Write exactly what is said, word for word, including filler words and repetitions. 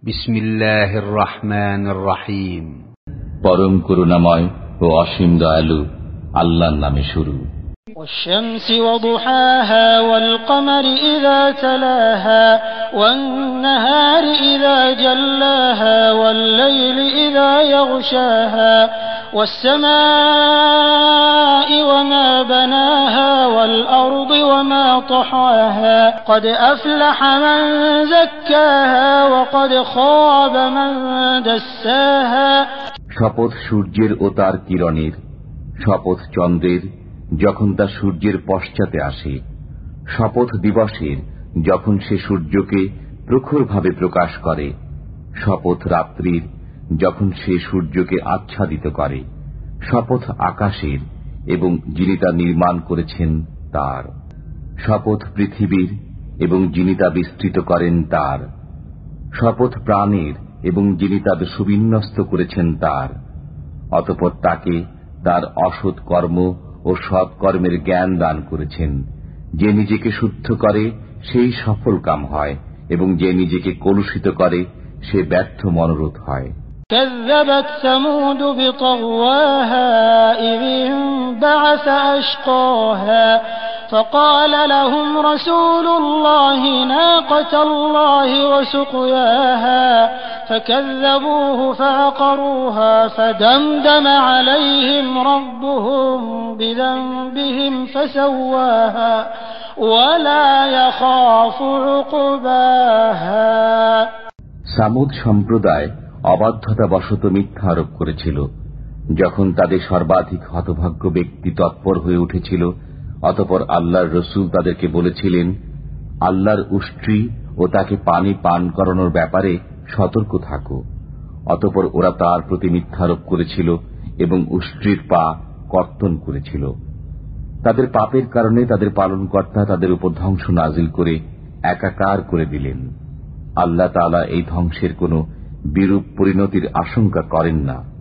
বিসমিল্লাহির রহমানির রহিম। পরম করুণাময় ও অসীম দয়ালু আল্লাহর নামে শুরু। والشمس وضحاها والقمر إذا تلاها والنهار إذا جلاها والليل إذا يغشاها والسماء وما بناها والأرض وما طحاها قد أفلح من زكاها وقد خاب من دساها। শপথ সূর্যের ও তার কিরণের, শপথ চন্দ্রের যখন তা সূর্যের পশ্চাতে আসে, শপথ দিবসের যখন সে সূর্যকে প্রখরভাবে প্রকাশ করে, শপথ রাত্রির যখন সে সূর্যকে আচ্ছাদিত করে, শপথ আকাশের এবং যিনি তা নির্মাণ করেছেন তার, শপথ পৃথিবীর এবং যিনি তা বিস্তৃত করেন তার, শপথ প্রাণের এবং যিনি তাদের সুবিন্যস্ত করেছেন তার। অতঃপর তাকে তার অসৎ কর্ম ও সৎ কর্মের জ্ঞান দান করেছেন। যে নিজেকে শুদ্ধ করে সেই সফল কাম হয় এবং যে নিজেকে কলুষিত করে সে ব্যর্থ মনোরথ হয়। كذبت ثمود بطغواها إذ انبعث أشقاها فقال لهم رسول الله ناقة الله وسقياها فكذبوه فعقروها فدمدم عليهم ربهم بذنبهم فسواها ولا يخاف عقباها। সামুদ সম্প্রদায় অবাধ্যতাবশত মিথ্যা আরোপ করেছিল যখন তাদের সর্বাধিক হতভাগ্য ব্যক্তি তৎপর হয়ে উঠেছিল। অতঃপর আল্লাহর রসুল তাদেরকে বলেছিলেন, আল্লাহর উষ্ট্রি ও তাকে পানি পান করানোর ব্যাপারে সতর্ক থাকো। অতঃপর ওরা তার প্রতি মিথ্যারোপ করেছিল এবং উষ্ট্রির পা কর্তন করেছিল। তাদের পাপের কারণে তাদের পালনকর্তা তাদের উপর ধ্বংস নাজিল করে একাকার করে দিলেন। আল্লাহ তাআলা এই ধ্বংসের কোন বিরূপ পরিণতির আশঙ্কা করেন না।